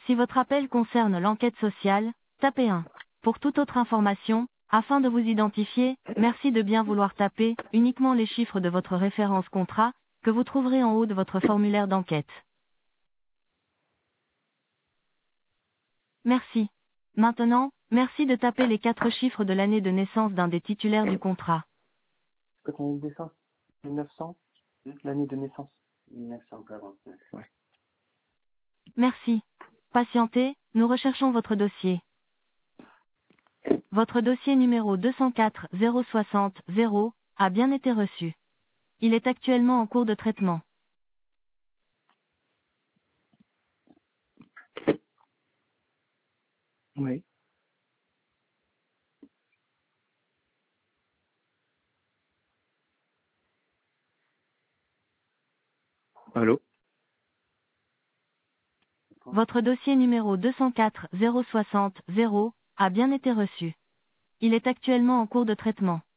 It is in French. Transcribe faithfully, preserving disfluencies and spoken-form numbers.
Si votre appel concerne l'enquête sociale, tapez un. Pour toute autre information, afin de vous identifier, merci de bien vouloir taper uniquement les chiffres de votre référence contrat, que vous trouverez en haut de votre formulaire d'enquête. Merci. Maintenant, merci de taper les quatre chiffres de l'année de naissance d'un des titulaires du contrat. Quand on est de naissance, mille neuf cents, l'année de naissance. mille neuf cent quarante-neuf. Ouais. Merci. Patientez, nous recherchons votre dossier. Votre dossier numéro deux cent quatre zéro soixante zéro a bien été reçu. Il est actuellement en cours de traitement. Oui. Allô? Votre dossier numéro deux cent quatre zéro soixante zéro a bien été reçu. Il est actuellement en cours de traitement.